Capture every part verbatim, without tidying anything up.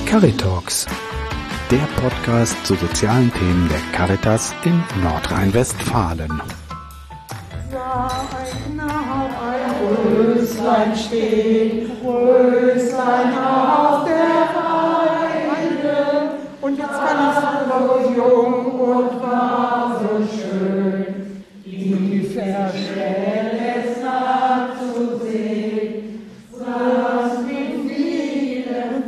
Caritalks, der Podcast zu sozialen Themen der Caritas in Nordrhein-Westfalen. Ein Röslein steht, Röslein auf der Weide. Und jetzt kann es so jung und war so schön, die Verschwelle es nachzusehen, saß mit vielen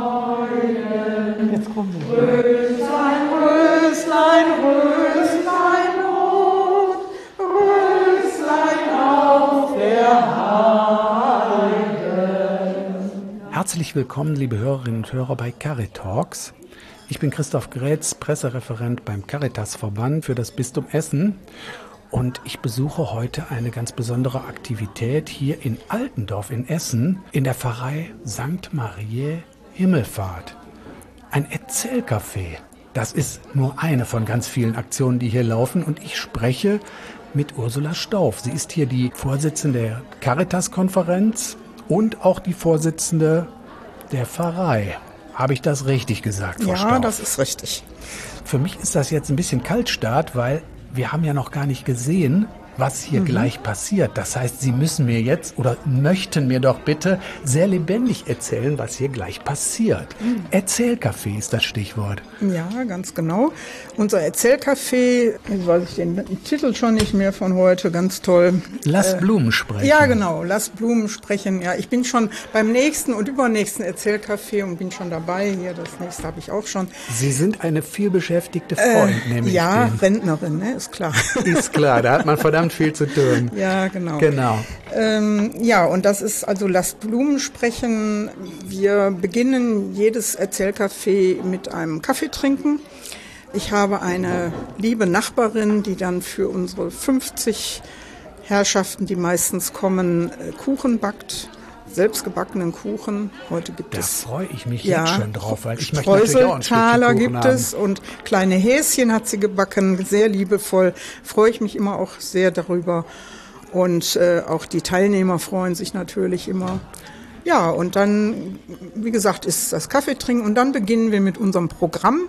Freuden. Jetzt kommen wir. Röslein, Röslein, Röslein rot, Röslein auf der Heide. Herzlich willkommen, liebe Hörerinnen und Hörer bei Caritalks. Ich bin Christoph Grätz, Pressereferent beim Caritasverband für das Bistum Essen. Und ich besuche heute eine ganz besondere Aktivität hier in Altendorf in Essen in der Pfarrei Sankt Mariä Himmelfahrt. Ein Erzählcafé. Das ist nur eine von ganz vielen Aktionen, die hier laufen. Und ich spreche mit Ursula Stauf. Sie ist hier die Vorsitzende der Caritas-Konferenz und auch die Vorsitzende der Pfarrei. Habe ich das richtig gesagt, Frau Stauf? Ja, das ist richtig. Für mich ist das jetzt ein bisschen Kaltstart, weil wir haben ja noch gar nicht gesehen, was hier mhm. gleich passiert. Das heißt, Sie müssen mir jetzt oder möchten mir doch bitte sehr lebendig erzählen, was hier gleich passiert. Mhm. Erzählcafé ist das Stichwort. Ja, ganz genau. Unser Erzählcafé, jetzt weiß ich den Titel schon nicht mehr von heute, ganz toll. Lass äh, Blumen sprechen. Ja, genau, Lass Blumen sprechen. Ja, ich bin schon beim nächsten und übernächsten Erzählcafé und bin schon dabei. Hier, das nächste habe ich auch schon. Sie sind eine vielbeschäftigte Freund, äh, nehme ich Ja, den. Rentnerin, ne, ist klar. Ist klar, da hat man verdammt viel zu tun. Ja, genau. Genau. Ähm, ja, und das ist also Lasst Blumen sprechen. Wir beginnen jedes Erzählcafé mit einem Kaffee trinken. Ich habe eine liebe Nachbarin, die dann für unsere fünfzig Herrschaften, die meistens kommen, Kuchen backt. Selbstgebackenen Kuchen. Heute gibt da es. Da freue ich mich ja, jetzt schon drauf, weil ich möchte natürlich auch ein Stückchen Kuchen gibt haben. es und kleine Häschen hat sie gebacken, sehr liebevoll. Freue ich mich immer auch sehr darüber. Und äh, auch die Teilnehmer freuen sich natürlich immer. Ja, und dann, wie gesagt, ist das Kaffee trinken und dann beginnen wir mit unserem Programm.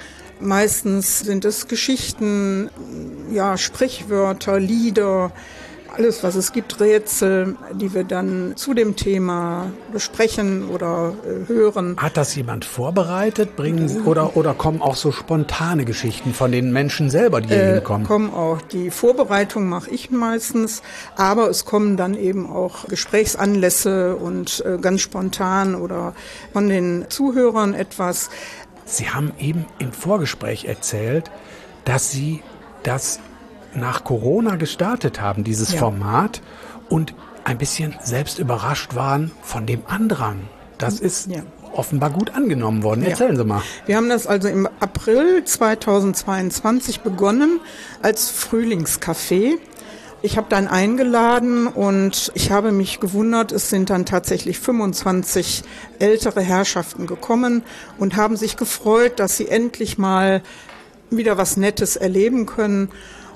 Meistens sind es Geschichten, ja, Sprichwörter, Lieder, alles, was es gibt, Rätsel, die wir dann zu dem Thema besprechen oder äh, hören. Hat das jemand vorbereitet? Bringen Sie, oder, oder kommen auch so spontane Geschichten von den Menschen selber, die hier äh, hinkommen? Kommen auch. Die Vorbereitung mache ich meistens, aber es kommen dann eben auch Gesprächsanlässe und äh, ganz spontan oder von den Zuhörern etwas. Sie haben eben im Vorgespräch erzählt, dass Sie das nach Corona gestartet haben, dieses ja. Format, und ein bisschen selbst überrascht waren von dem Andrang. Das ist ja. offenbar gut angenommen worden. Erzählen ja. Sie mal. Wir haben das also im April zweitausendzweiundzwanzig begonnen als Frühlingscafé. Ich habe dann eingeladen und ich habe mich gewundert, es sind dann tatsächlich fünfundzwanzig ältere Herrschaften gekommen und haben sich gefreut, dass sie endlich mal wieder was Nettes erleben können.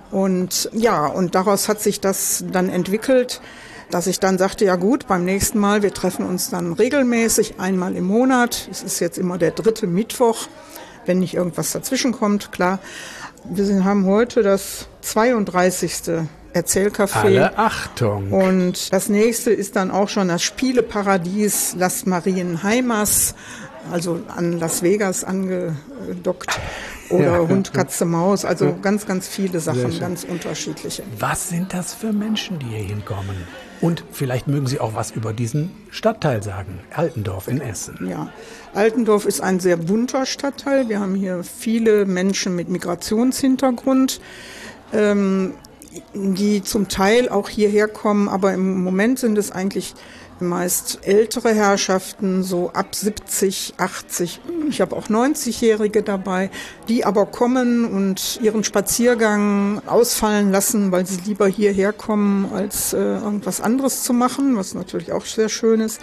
Und ja, und daraus hat sich das dann entwickelt, dass ich dann sagte, ja gut, beim nächsten Mal, wir treffen uns dann regelmäßig einmal im Monat. Es ist jetzt immer der dritte Mittwoch, wenn nicht irgendwas dazwischen kommt, klar. Wir haben heute das zweiunddreißigste Erzählcafé. Alle Achtung! Und das nächste ist dann auch schon das Spieleparadies Las Marienheimas, also an Las Vegas angedockt. Oder ja, Hund, Katze, Maus, also ja. ganz, ganz viele Sachen, ganz unterschiedliche. Was sind das für Menschen, die hier hinkommen? Und vielleicht mögen Sie auch was über diesen Stadtteil sagen, Altendorf in Essen. Ja, Altendorf ist ein sehr bunter Stadtteil. Wir haben hier viele Menschen mit Migrationshintergrund, ähm, die zum Teil auch hierher kommen, aber im Moment sind es eigentlich meist ältere Herrschaften, so ab siebzig, achtzig. Ich habe auch neunzigjährige dabei, die aber kommen und ihren Spaziergang ausfallen lassen, weil sie lieber hierher kommen, als äh, irgendwas anderes zu machen, was natürlich auch sehr schön ist.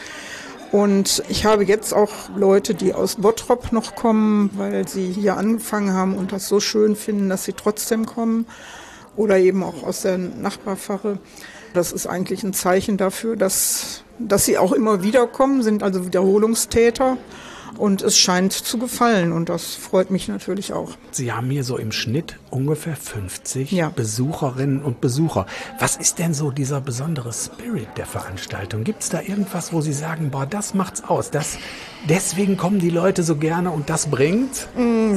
Und ich habe jetzt auch Leute, die aus Bottrop noch kommen, weil sie hier angefangen haben und das so schön finden, dass sie trotzdem kommen. Oder eben auch aus der Nachbarpfarre. Das ist eigentlich ein Zeichen dafür, dass, dass sie auch immer wieder kommen, sind also Wiederholungstäter. Und es scheint zu gefallen und das freut mich natürlich auch. Sie haben hier so im Schnitt ungefähr fünfzig ja. Besucherinnen und Besucher. Was ist denn so dieser besondere Spirit der Veranstaltung? Gibt es da irgendwas, wo Sie sagen, boah, das macht's aus, das, deswegen kommen die Leute so gerne und das bringt?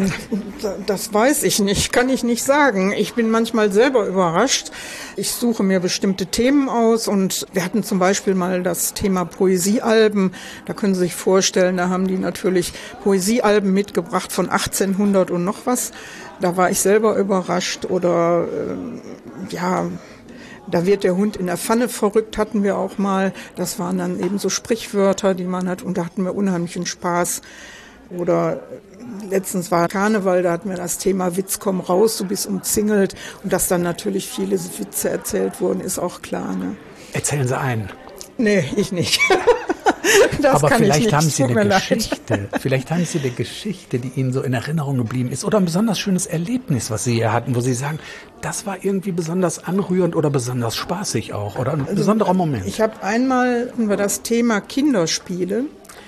Das weiß ich nicht, kann ich nicht sagen. Ich bin manchmal selber überrascht. Ich suche mir bestimmte Themen aus und wir hatten zum Beispiel mal das Thema Poesiealben. Da können Sie sich vorstellen, da haben die natürlich Poesiealben mitgebracht von achtzehnhundert und noch was. Da war ich selber überrascht. Oder äh, ja, da wird der Hund in der Pfanne verrückt, hatten wir auch mal. Das waren dann eben so Sprichwörter, die man hat und da hatten wir unheimlichen Spaß. Oder letztens war Karneval, da hatten wir das Thema Witz, komm raus, du bist umzingelt. Und dass dann natürlich viele Witze erzählt wurden, ist auch klar. Ne? Erzählen Sie einen. Nee, ich nicht. Das Aber kann vielleicht ich nicht. haben Sie eine leid. Geschichte, vielleicht haben Sie eine Geschichte, die Ihnen so in Erinnerung geblieben ist oder ein besonders schönes Erlebnis, was Sie hier hatten, wo Sie sagen, das war irgendwie besonders anrührend oder besonders spaßig auch oder ein also, besonderer Moment. Ich habe einmal über das Thema Kinderspiele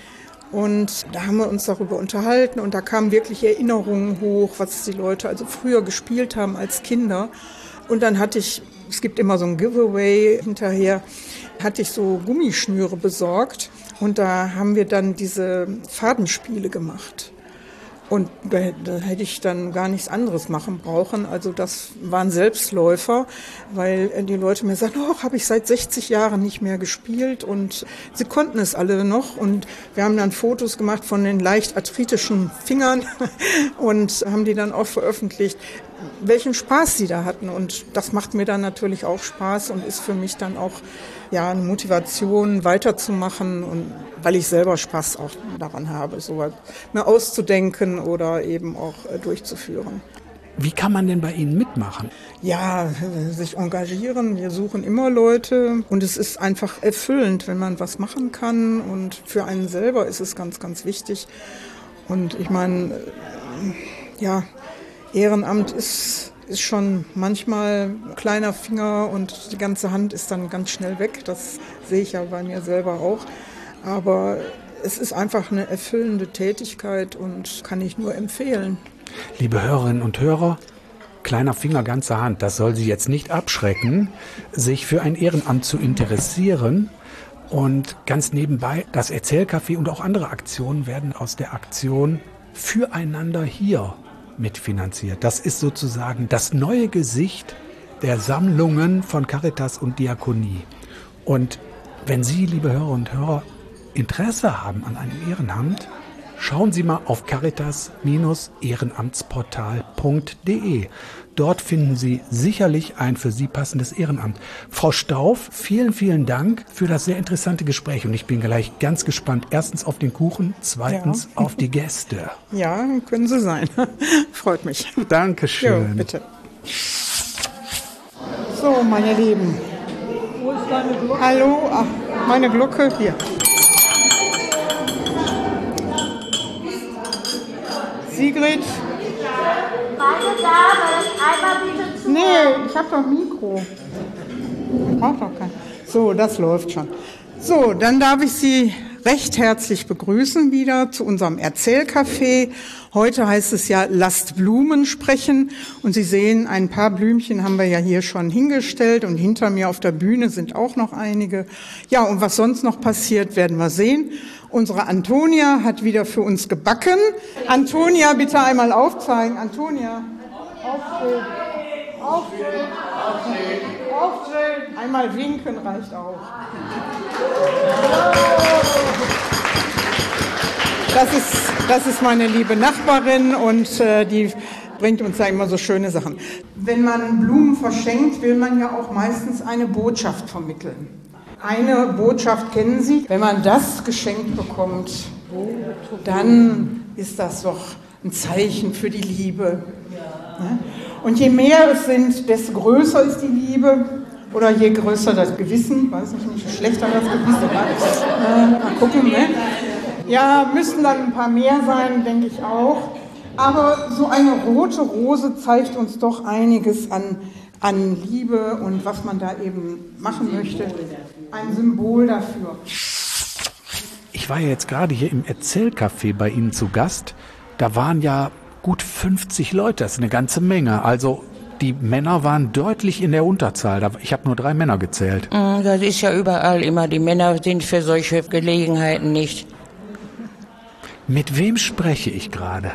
und da haben wir uns darüber unterhalten und da kamen wirklich Erinnerungen hoch, was die Leute also früher gespielt haben als Kinder. Und dann hatte ich, es gibt immer so ein Giveaway hinterher, hatte ich so Gummischnüre besorgt und da haben wir dann diese Fadenspiele gemacht. Und da, da hätte ich dann gar nichts anderes machen brauchen. Also das waren Selbstläufer, weil die Leute mir sagten, oh, habe ich seit sechzig Jahren nicht mehr gespielt. Und sie konnten es alle noch. Und wir haben dann Fotos gemacht von den leicht arthritischen Fingern und haben die dann auch veröffentlicht, welchen Spaß sie da hatten. Und das macht mir dann natürlich auch Spaß und ist für mich dann auch ja eine Motivation, weiterzumachen und weil ich selber Spaß auch daran habe, so mir auszudenken oder eben auch äh, durchzuführen. Wie kann man denn bei Ihnen mitmachen? Ja, sich engagieren. Wir suchen immer Leute und es ist einfach erfüllend, wenn man was machen kann und für einen selber ist es ganz, ganz wichtig. Und ich meine, äh, ja, Ehrenamt ist, ist schon manchmal ein kleiner Finger und die ganze Hand ist dann ganz schnell weg. Das sehe ich ja bei mir selber auch. Aber es ist einfach eine erfüllende Tätigkeit und kann ich nur empfehlen. Liebe Hörerinnen und Hörer, kleiner Finger, ganze Hand, das soll Sie jetzt nicht abschrecken, sich für ein Ehrenamt zu interessieren. Und ganz nebenbei, das Erzählcafé und auch andere Aktionen werden aus der Aktion Füreinander hier mitfinanziert. Das ist sozusagen das neue Gesicht der Sammlungen von Caritas und Diakonie. Und wenn Sie, liebe Hörer und Hörer, Interesse haben an einem Ehrenamt, schauen Sie mal auf caritas ehrenamtsportal punkt de. Dort finden Sie sicherlich ein für Sie passendes Ehrenamt. Frau Stauf, vielen, vielen Dank für das sehr interessante Gespräch. Und ich bin gleich ganz gespannt. Erstens auf den Kuchen, zweitens ja. auf die Gäste. Ja, können Sie sein. Freut mich. Dankeschön. Jo, bitte. So, meine Lieben. Wo ist deine Glocke? Hallo, ach, meine Glocke hier. Sigrid. Meine Dame, einmal bitte zu. Nee, ich habe doch ein Mikro. Ich brauche doch kein. So, das läuft schon. So, dann darf ich Sie recht herzlich begrüßen wieder zu unserem Erzählcafé. Heute heißt es ja, lasst Blumen sprechen. Und Sie sehen, ein paar Blümchen haben wir ja hier schon hingestellt. Und hinter mir auf der Bühne sind auch noch einige. Ja, und was sonst noch passiert, werden wir sehen. Unsere Antonia hat wieder für uns gebacken. Antonia, bitte einmal aufzeigen. Antonia, aufdrehen. Aufdrehen. Aufdrehen. Einmal winken reicht auch. Das ist, das ist meine liebe Nachbarin und äh, die bringt uns da immer so schöne Sachen. Wenn man Blumen verschenkt, will man ja auch meistens eine Botschaft vermitteln. Eine Botschaft kennen Sie. Wenn man das geschenkt bekommt, dann ist das doch ein Zeichen für die Liebe. Und je mehr es sind, desto größer ist die Liebe. Oder je größer das Gewissen, weiß ich nicht, je schlechter das Gewissen ist. Äh, mal gucken, ne? Ja, müssten dann ein paar mehr sein, denke ich auch. Aber so eine rote Rose zeigt uns doch einiges an, an Liebe und was man da eben machen möchte. Ein Symbol dafür. Ich ich war ja jetzt gerade hier im Erzählcafé bei Ihnen zu Gast. Da waren ja gut fünfzig Leute, das ist eine ganze Menge. Also die Männer waren deutlich in der Unterzahl. Ich habe nur drei Männer gezählt. Das ist ja überall immer. Die Männer sind für solche Gelegenheiten nicht. Mit wem spreche ich gerade?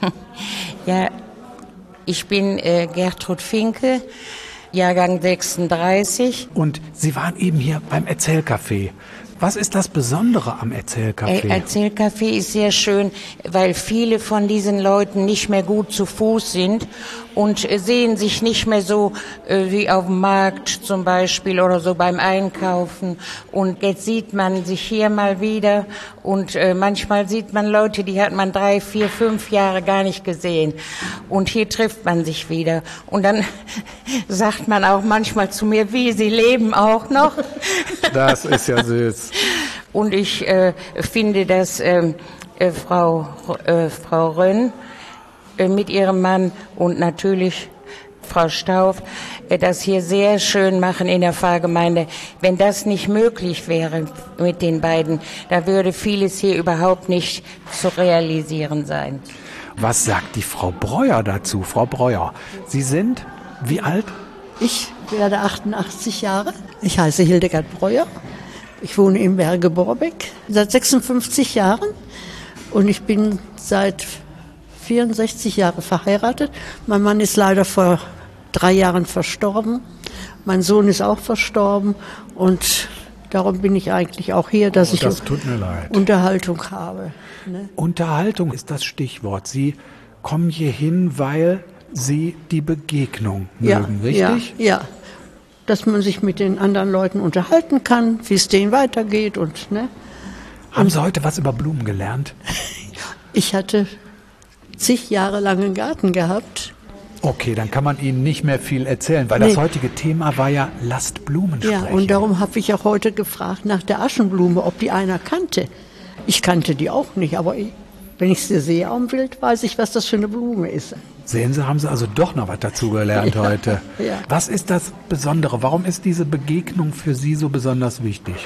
Ja, ich bin äh, Gertrud Finke, Jahrgang sechsunddreißig. Und Sie waren eben hier beim Erzählcafé. Was ist das Besondere am Erzählcafé? Äh, Erzählcafé ist sehr schön, weil viele von diesen Leuten nicht mehr gut zu Fuß sind und äh, sehen sich nicht mehr so äh, wie auf dem Markt zum Beispiel oder so beim Einkaufen. Und jetzt sieht man sich hier mal wieder und äh, manchmal sieht man Leute, die hat man drei, vier, fünf Jahre gar nicht gesehen. Und hier trifft man sich wieder. Und dann sagt man auch manchmal zu mir, wie, Sie leben auch noch? Das ist ja süß. Und ich äh, finde, dass äh, äh, Frau, äh, Frau Rönn äh, mit ihrem Mann und natürlich Frau Stauf äh, das hier sehr schön machen in der Pfarrgemeinde. Wenn das nicht möglich wäre mit den beiden, da würde vieles hier überhaupt nicht zu realisieren sein. Was sagt die Frau Breuer dazu? Frau Breuer, Sie sind wie alt? Ich werde achtundachtzig Jahre. Ich heiße Hildegard Breuer. Ich wohne in Berge-Borbeck seit sechsundfünfzig Jahren und ich bin seit vierundsechzig Jahren verheiratet. Mein Mann ist leider vor drei Jahren verstorben. Mein Sohn ist auch verstorben und darum bin ich eigentlich auch hier, dass oh, ich das tut mir leid. Unterhaltung habe. Ne? Unterhaltung ist das Stichwort. Sie kommen hier hin, weil Sie die Begegnung mögen, ja, richtig? Ja, ja. Dass man sich mit den anderen Leuten unterhalten kann, wie es denen weitergeht. Und, ne? Haben und Sie heute was über Blumen gelernt? Ich hatte zig Jahre lang einen Garten gehabt. Okay, dann kann man Ihnen nicht mehr viel erzählen, weil nee. das heutige Thema war ja, lasst Blumen sprechen. Ja, und darum habe ich auch heute gefragt nach der Aschenblume, ob die einer kannte. Ich kannte die auch nicht, aber ich, wenn ich sie sehe am Bild, weiß ich, was das für eine Blume ist. Sehen Sie, haben Sie also doch noch was dazugelernt ja, heute. Ja. Was ist das Besondere? Warum ist diese Begegnung für Sie so besonders wichtig?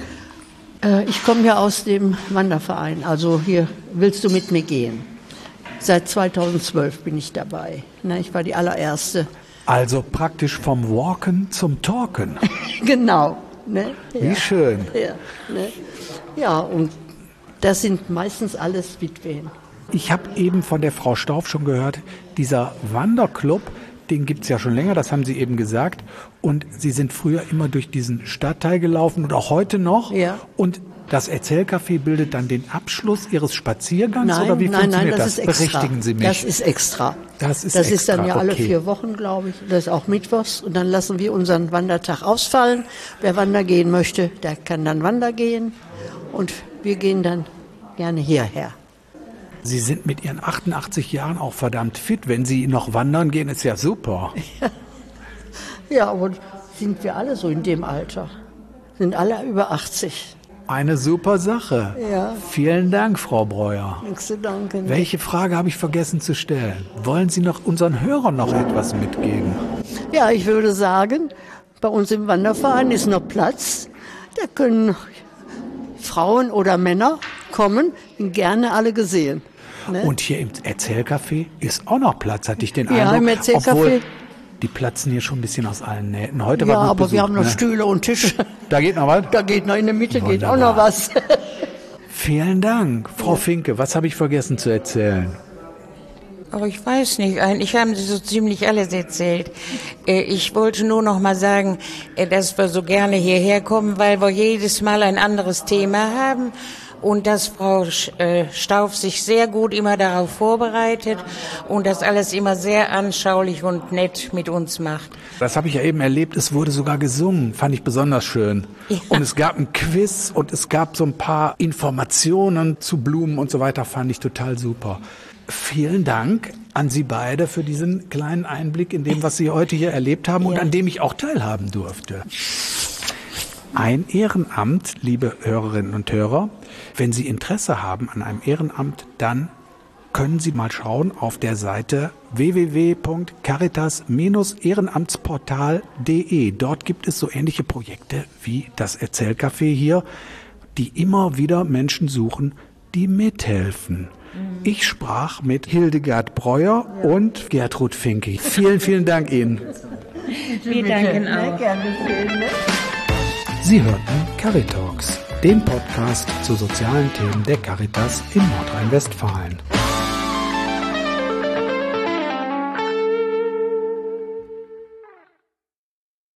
Äh, ich komme ja aus dem Wanderverein, also hier willst du mit mir gehen. Seit zweitausendzwölf bin ich dabei. Ne, ich war die allererste. Also praktisch vom Walken zum Talken. Genau. Ne? Wie ja. schön. Ja, ne? Ja, und das sind meistens alles Witwen. Ich habe eben von der Frau Stauf schon gehört, dieser Wanderclub, den gibt es ja schon länger, das haben Sie eben gesagt. Und Sie sind früher immer durch diesen Stadtteil gelaufen und auch heute noch. Ja. Und das Erzählcafé bildet dann den Abschluss Ihres Spaziergangs? Nein, oder wie nein, funktioniert nein, das, das? ist extra. Berichtigen Sie mich. Das ist extra. Das ist, das extra. ist dann ja alle okay. vier Wochen, glaube ich. Das ist auch mittwochs. Und dann lassen wir unseren Wandertag ausfallen. Wer wandern gehen möchte, der kann dann wandern gehen. Und wir gehen dann gerne hierher. Sie sind mit Ihren achtundachtzig Jahren auch verdammt fit. Wenn Sie noch wandern gehen, ist ja super. Ja, ja, aber sind wir alle so in dem Alter? Sind alle über achtzig. Eine super Sache. Ja. Vielen Dank, Frau Breuer. Nichts zu danken. Welche Frage habe ich vergessen zu stellen? Wollen Sie noch unseren Hörern noch etwas mitgeben? Ja, ich würde sagen, bei uns im Wanderverein ist noch Platz. Da können Frauen oder Männer kommen, gerne alle gesehen. Ne? Und hier im Erzählcafé ist auch noch Platz, hatte ich den Eindruck. Ja, im Erzählcafé. Obwohl, die platzen hier schon ein bisschen aus allen Nähten. Heute ja, war gut aber Besuch, wir haben noch ne? Stühle und Tische. Da geht noch was? Da geht noch in der Mitte geht auch Wunderbar. noch was. Vielen Dank. Frau Finke, was habe ich vergessen zu erzählen? Aber ich weiß nicht, eigentlich haben Sie so ziemlich alles erzählt. Ich wollte nur noch mal sagen, dass wir so gerne hierher kommen, weil wir jedes Mal ein anderes Thema haben und dass Frau Stauf sich sehr gut immer darauf vorbereitet und das alles immer sehr anschaulich und nett mit uns macht. Das habe ich ja eben erlebt, es wurde sogar gesungen, fand ich besonders schön. Ja. Und es gab ein Quiz und es gab so ein paar Informationen zu Blumen und so weiter, fand ich total super. Vielen Dank an Sie beide für diesen kleinen Einblick in dem, was Sie heute hier erlebt haben und ja. an dem ich auch teilhaben durfte. Ein Ehrenamt, liebe Hörerinnen und Hörer, wenn Sie Interesse haben an einem Ehrenamt, dann können Sie mal schauen auf der Seite w w w punkt caritas ehrenamtsportal punkt de. Dort gibt es so ähnliche Projekte wie das Erzählcafé hier. die immer wieder Menschen suchen, die mithelfen. Ich sprach mit Hildegard Breuer und Gertrud Finke. Vielen, vielen Dank Ihnen. Wir danken auch. Sie hörten Caritalks, den Podcast zu sozialen Themen der Caritas in Nordrhein-Westfalen.